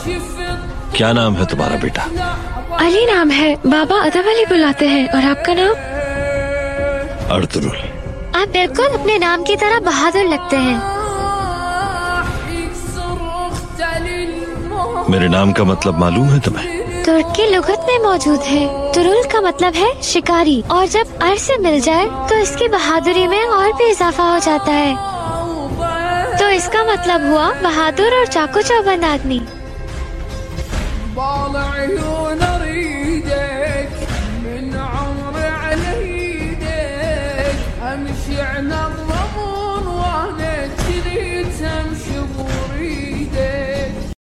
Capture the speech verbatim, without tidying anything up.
क्या नाम है तुम्हारा बेटा? अली नाम है, बाबा अदब अली बुलाते हैं। और आपका नाम? अर्तुरुल। आप बिल्कुल अपने नाम की तरह बहादुर लगते हैं। मेरे नाम का मतलब मालूम है तुम्हें? तुर्क की लुगत में मौजूद है। तुरुल का मतलब है शिकारी, और जब अर्श से मिल जाए तो इसकी बहादुरी में और भी इजाफा हो जाता है। तो इसका मतलब हुआ बहादुर और चाकू चौबंद आदमी।